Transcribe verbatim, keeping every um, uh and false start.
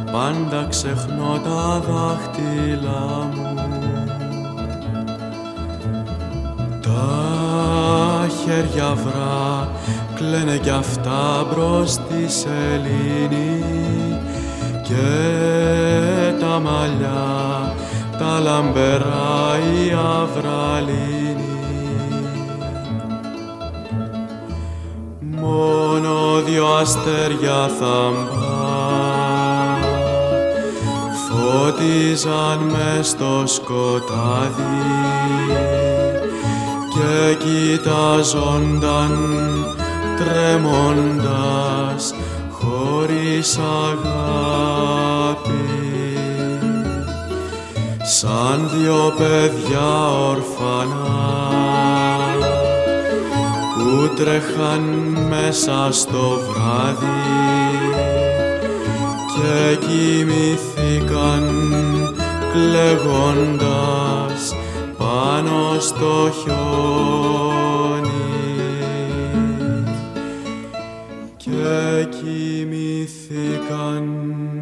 πάντα ξεχνώ τα δάχτυλα μου. Τα χέρια βρά κλαίνε κι αυτά μπρος στη σελήνη και τα μαλλιά τα λαμπερά η αβραλίνη. Μόνο δυο αστέρια θαμπά φώτιζαν μες στο σκοτάδι και κοιτάζονταν τρέμοντας χωρίς αγάπη, σαν δυο παιδιά ορφανά που τρέχαν μέσα στο βράδυ και κοιμήθηκαν κλαίγοντας πάνω στο χιόνι και κοιμήθηκαν